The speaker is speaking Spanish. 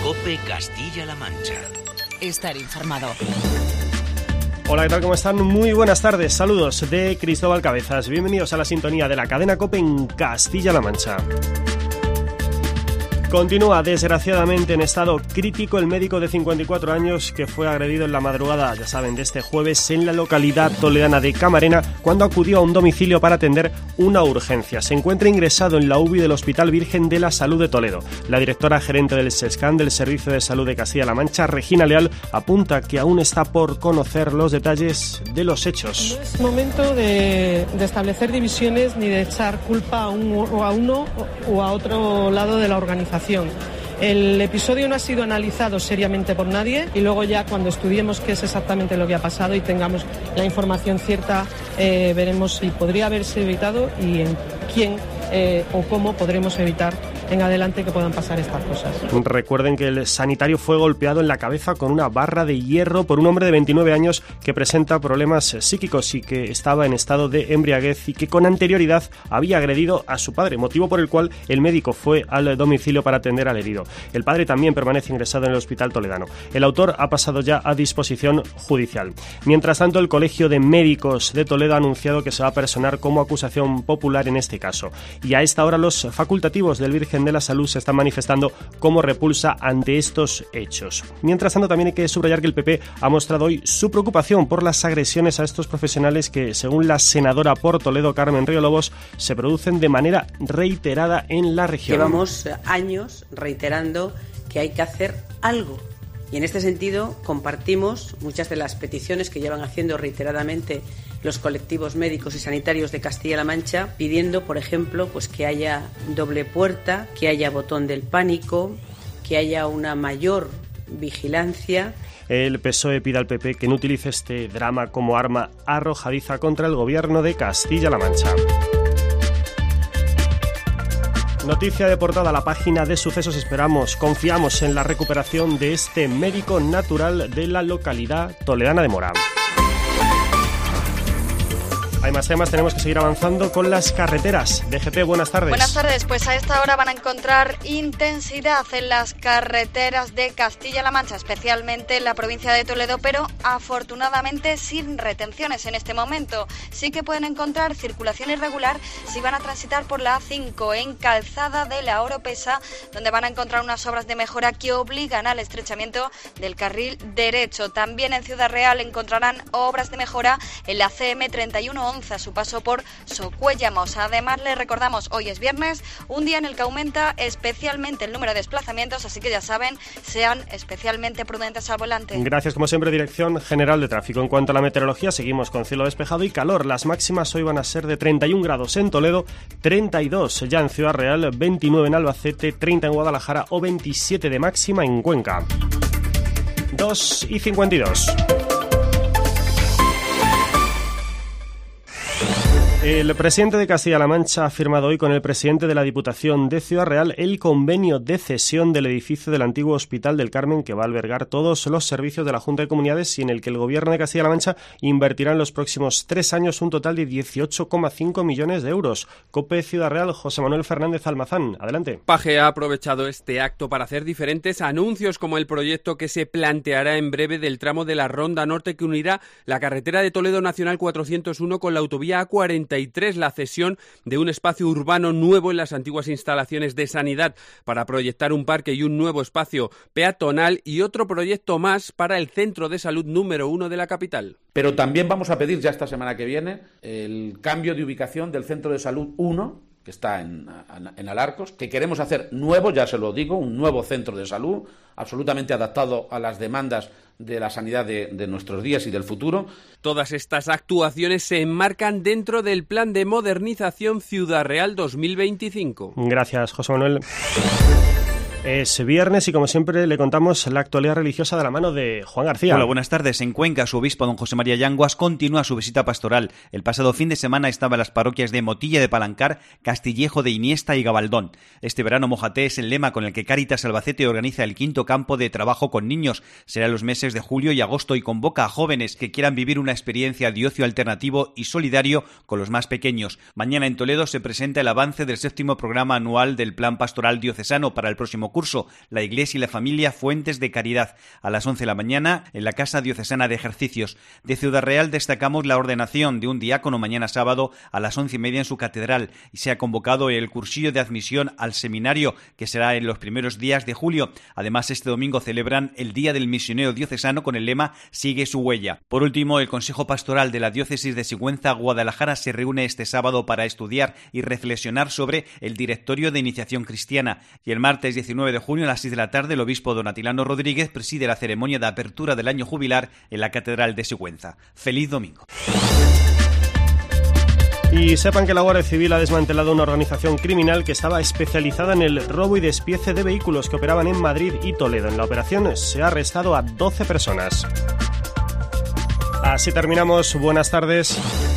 COPE Castilla-La Mancha. Estar informado. Hola, ¿qué tal? ¿Cómo están? Muy buenas tardes. Saludos de Cristóbal Cabezas. Bienvenidos a la sintonía de la cadena COPE en Castilla-La Mancha. Continúa desgraciadamente en estado crítico el médico de 54 años que fue agredido en la madrugada, ya saben, de este jueves en la localidad toledana de Camarena cuando acudió a un domicilio para atender una urgencia. Se encuentra ingresado en la UBI del Hospital Virgen de la Salud de Toledo. La directora gerente del SESCAN del Servicio de Salud de Castilla-La Mancha, Regina Leal, apunta que aún está por conocer los detalles de los hechos. No es momento de establecer divisiones ni de echar culpa a uno o a otro lado de la organización. El episodio no ha sido analizado seriamente por nadie y luego ya cuando estudiemos qué es exactamente lo que ha pasado y tengamos la información cierta, veremos si podría haberse evitado y en quién o cómo podremos evitar en adelante que puedan pasar estas cosas. Recuerden que el sanitario fue golpeado en la cabeza con una barra de hierro por un hombre de 29 años que presenta problemas psíquicos y que estaba en estado de embriaguez y que con anterioridad había agredido a su padre, motivo por el cual el médico fue al domicilio para atender al herido. El padre también permanece ingresado en el hospital toledano. El autor ha pasado ya a disposición judicial. Mientras tanto, el Colegio de Médicos de Toledo ha anunciado que se va a personar como acusación popular en este caso. Y a esta hora los facultativos del Virgen de la Salud se están manifestando como repulsa ante estos hechos. Mientras tanto, también hay que subrayar que el PP ha mostrado hoy su preocupación por las agresiones a estos profesionales que, según la senadora por Toledo, Carmen Río Lobos, se producen de manera reiterada en la región. Llevamos años reiterando que hay que hacer algo. Y en este sentido compartimos muchas de las peticiones que llevan haciendo reiteradamente los colectivos médicos y sanitarios de Castilla-La Mancha, pidiendo, por ejemplo, pues que haya doble puerta, que haya botón del pánico, que haya una mayor vigilancia. El PSOE pide al PP que no utilice este drama como arma arrojadiza contra el gobierno de Castilla-La Mancha. Noticia de portada, la página de sucesos. Confiamos en la recuperación de este médico natural de la localidad toledana de Mora. Hay más temas, tenemos que seguir avanzando con las carreteras. DGT, buenas tardes. Buenas tardes, pues a esta hora van a encontrar intensidad en las carreteras de Castilla-La Mancha, especialmente en la provincia de Toledo, pero afortunadamente sin retenciones en este momento. Sí que pueden encontrar circulación irregular si van a transitar por la A5 en Calzada de la Oropesa, donde van a encontrar unas obras de mejora que obligan al estrechamiento del carril derecho. También en Ciudad Real encontrarán obras de mejora en la CM31 a su paso por Socuéllamos. Además, les recordamos, hoy es viernes, un día en el que aumenta especialmente el número de desplazamientos, así que ya saben, sean especialmente prudentes al volante. Gracias, como siempre, Dirección General de Tráfico. En cuanto a la meteorología, seguimos con cielo despejado y calor. Las máximas hoy van a ser de 31 grados en Toledo, 32 ya en Ciudad Real, 29 en Albacete, 30 en Guadalajara o 27 de máxima en Cuenca. 2:52. El presidente de Castilla-La Mancha ha firmado hoy con el presidente de la Diputación de Ciudad Real el convenio de cesión del edificio del antiguo Hospital del Carmen, que va a albergar todos los servicios de la Junta de Comunidades y en el que el Gobierno de Castilla-La Mancha invertirá en los próximos 3 años un total de 18,5 millones de euros. COPE Ciudad Real, José Manuel Fernández Almazán. Adelante. Paje ha aprovechado este acto para hacer diferentes anuncios, como el proyecto que se planteará en breve del tramo de la Ronda Norte que unirá la carretera de Toledo Nacional 401 con la autovía A40. La cesión de un espacio urbano nuevo en las antiguas instalaciones de sanidad para proyectar un parque y un nuevo espacio peatonal y otro proyecto más para el centro de salud número 1 de la capital. Pero también vamos a pedir ya esta semana que viene el cambio de ubicación del centro de salud 1, que está en Alarcos, que queremos hacer nuevo, ya se lo digo, un nuevo centro de salud absolutamente adaptado a las demandas de la sanidad de nuestros días y del futuro. Todas estas actuaciones se enmarcan dentro del Plan de Modernización Ciudad Real 2025. Gracias, José Manuel. Es viernes y como siempre le contamos la actualidad religiosa de la mano de Juan García. Hola, buenas tardes. En Cuenca, su obispo don José María Yanguas continúa su visita pastoral. El pasado fin de semana estaba en las parroquias de Motilla de Palancar, Castillejo de Iniesta y Gabaldón. Este verano mójate es el lema con el que Cáritas Albacete organiza el 5º campo de trabajo con niños. Será en los meses de julio y agosto y convoca a jóvenes que quieran vivir una experiencia de ocio alternativo y solidario con los más pequeños. Mañana en Toledo se presenta el avance del 7º programa anual del Plan Pastoral Diocesano para el próximo curso, la Iglesia y la Familia Fuentes de Caridad, a las 11 de la mañana en la Casa Diocesana de Ejercicios. De Ciudad Real destacamos la ordenación de un diácono mañana sábado a las 11:30 en su catedral, y se ha convocado el cursillo de admisión al seminario, que será en los primeros días de julio. Además, este domingo celebran el Día del Misionero Diocesano con el lema Sigue su huella. Por último, el Consejo Pastoral de la Diócesis de Sigüenza, Guadalajara, se reúne este sábado para estudiar y reflexionar sobre el Directorio de Iniciación Cristiana. Y el martes 19 de junio a las 6 de la tarde, el obispo don Atilano Rodríguez preside la ceremonia de apertura del año jubilar en la Catedral de Sigüenza. ¡Feliz domingo! Y sepan que la Guardia Civil ha desmantelado una organización criminal que estaba especializada en el robo y despiece de vehículos, que operaban en Madrid y Toledo. En la operación se ha arrestado a 12 personas. Así terminamos. Buenas tardes.